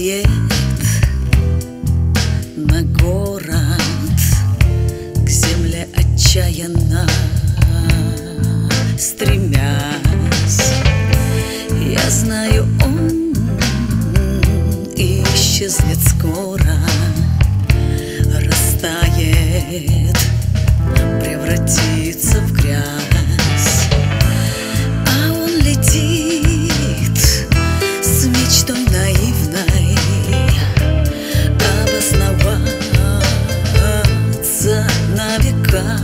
свет на город, к земле отчаянно стремясь. Я знаю, он исчезнет скоро, растает, превратится в грязь. А он летит с мечтой наивной обосноваться на века,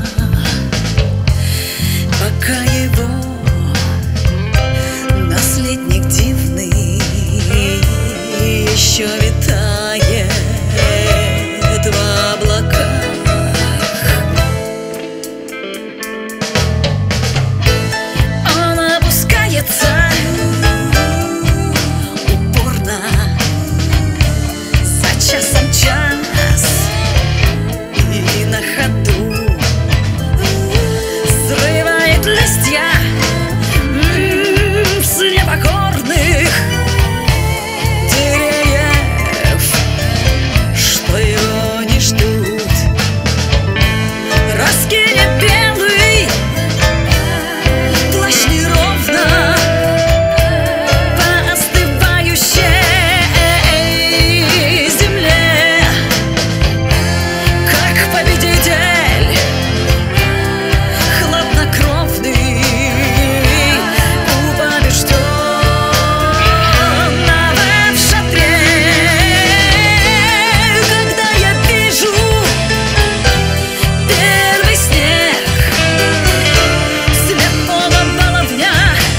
пока его наследник дивный еще витает в облаках. Он опускается упорно, за часом час, и на ходу срывает листья с непокорных деревьев, что его не ждут. Раскинет белый плащ неровно по остывающей земле, как победитель хладнокровный у побежденного в шатре. Когда я вижу первый снег слепого баловня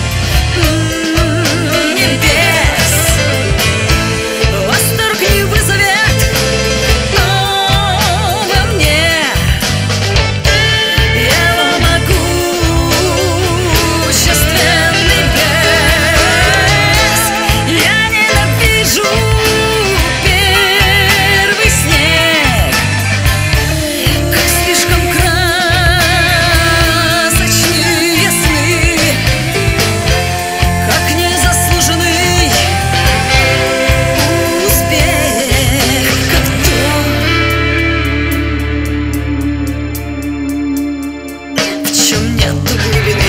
небес, восторг не вызовет во мне его могущественный блеск. Я ненавижу первый снег, как слишком красочные сны, как незаслуженный успех, как то, в чем нет глубины.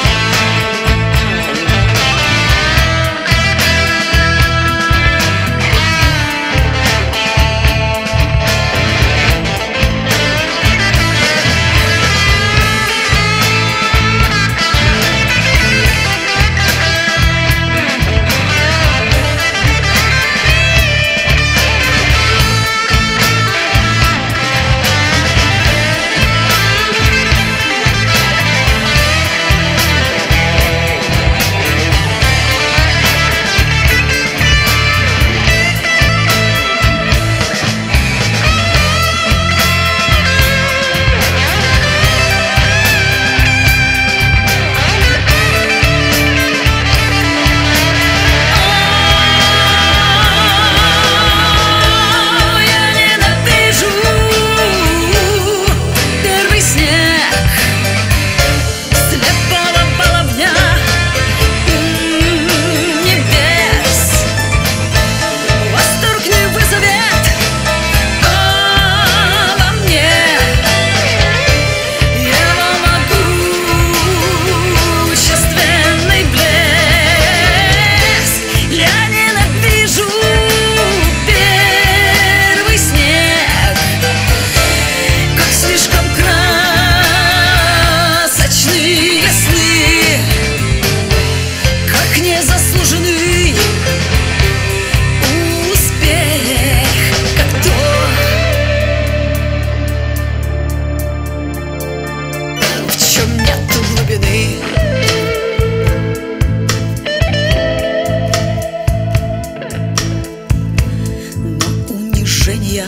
Но унижения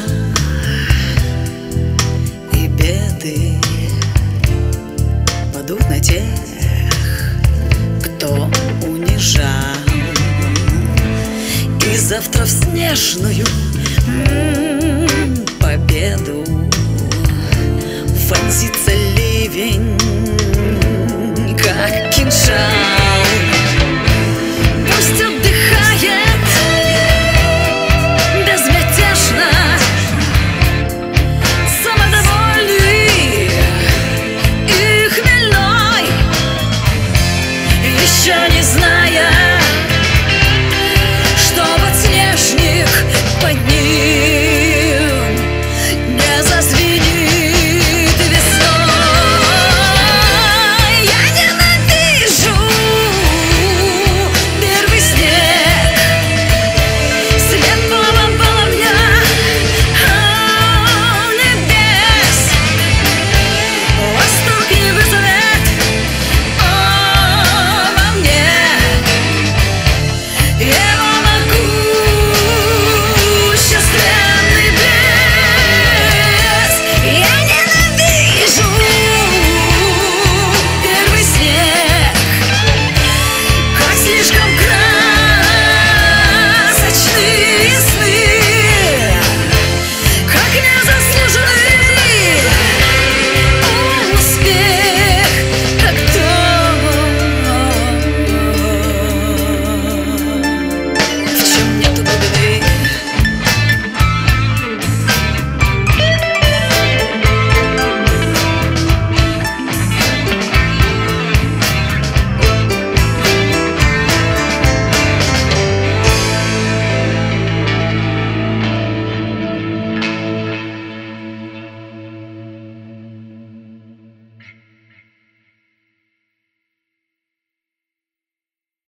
и беды падут на тех, кто унижал, и завтра в снежную победу вонзится ливень, как кинжал.